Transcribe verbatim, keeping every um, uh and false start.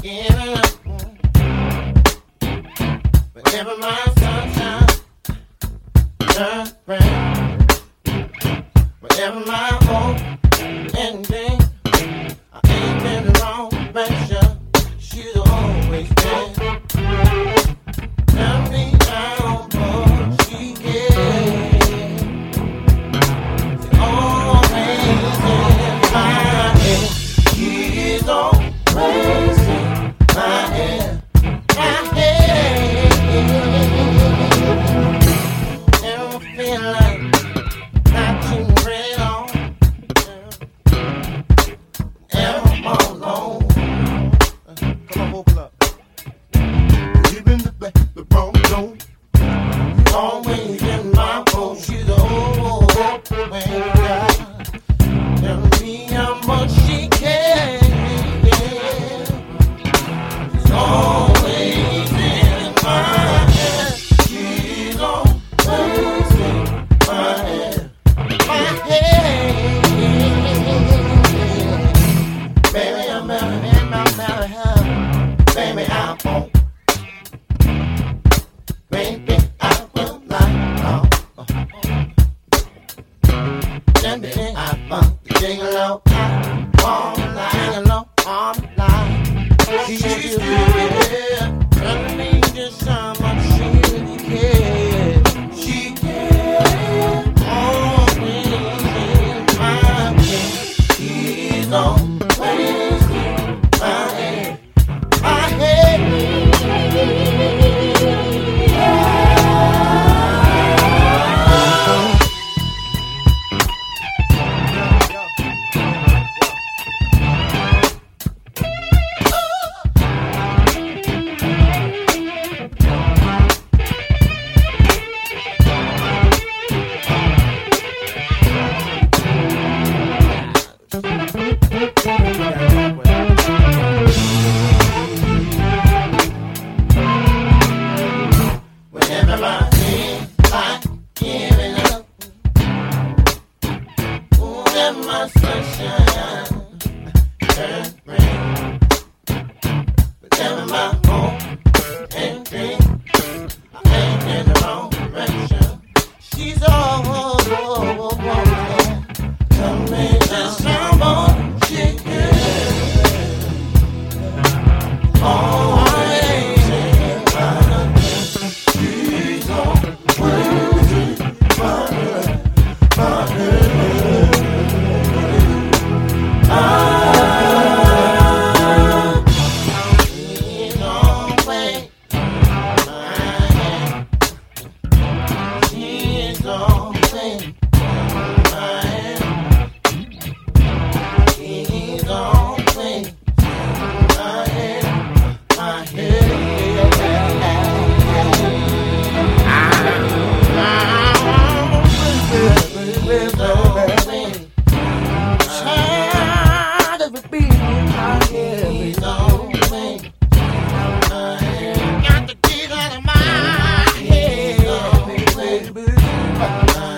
giving up. Whenever my sunshine turns brown, whenever my hope ending, I ain't been the wrong direction. She's always been. Tell me how much she cares. She's always in my head. She's always in my head. My head. Never feel like not too red on. Never alone. Come on, open up. Even the back, the wrong zone. Always in my phone. She's old way guy. Tell me how much she cares. She's always in my head. She's always in my head. My head. Baby, I'm married and I'm married her. Baby, I won't. Baby, I will not. Oh, oh. Baby, I want to sing low. I want to sing low all night. She used to be telling me just how much she really cares. She cares. Always in my head. She's always in my head. My head. Whenever I feel like giving up, whenever my sunshine turns red, whenever my hope and dream, I ain't in the wrong direction. She's all over. Tell me just how much she cares. Always in my head. She's always in my head. My head. Ah, she's always my head. She's always my head. She's always my head. My head. Got the keys out of my head.